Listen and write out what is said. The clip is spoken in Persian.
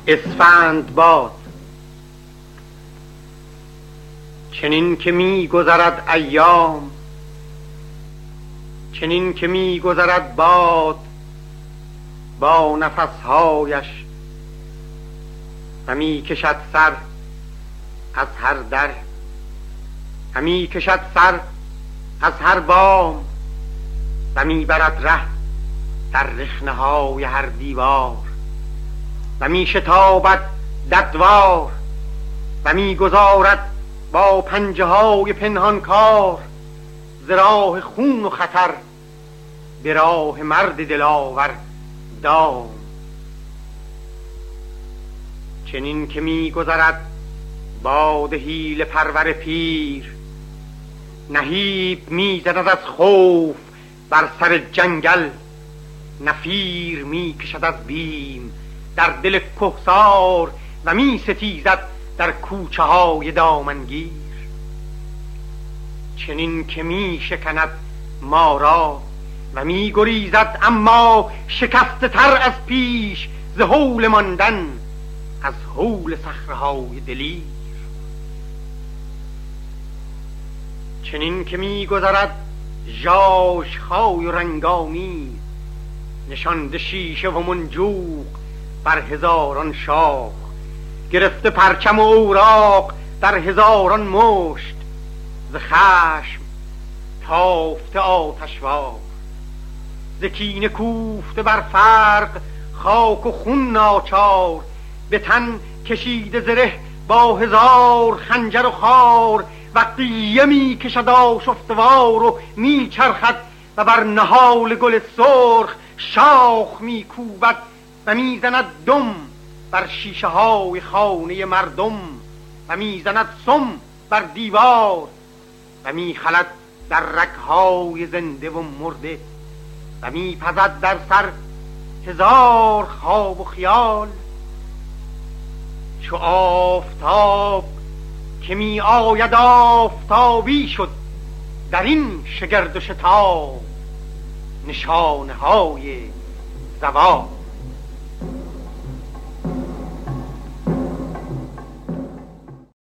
اسفند باد. چنین که می گذرد ایام، چنین که می گذرد باد با نفسهایش و می کشد سر از هر در، همی کشد سر از هر بام و می برد ره در رخنه های هر دیوار و می شتابد در دوار و می گذارد با پنجه های پنهان کار ز راه خون و خطر به راه مرد دلاور دام. چنین که می گذرد باد حیله پرور پیر، نهیب می زند از خوف بر سر جنگل، نفیر می کشد از بیم در دل کهسار و می ستیزد در کوچه های دامنگیر. چنین که می شکند ما را و می گریزد اما شکسته تر از پیش ز هول ماندن از هول صخره‌های دلیر. چنین که می گذرد ژاژخای و رنگامیز، نشانده شیشه و منجوق بر هزاران شاخ، گرفته پرچم و اوراق در هزاران مشت، ز خشم تافته آتشوار، ز کینه کوفته بر فرق خاک و خون ناچار، به تن کشیده زره با هزار خنجر و خار، و قیه می کشد آشفتوار و می چرخد و بر نهال گل سرخ شاخ می کوبد و می زند دم بر شیشه های خانه مردم و می زند سم بر دیوار و می خلد در رگ‌های زنده و مرده و می پزد در سر هزار خواب و خیال. چو آفتاب که می آید آفتابی شد در این شگرد و شتاب نشانه های زوال.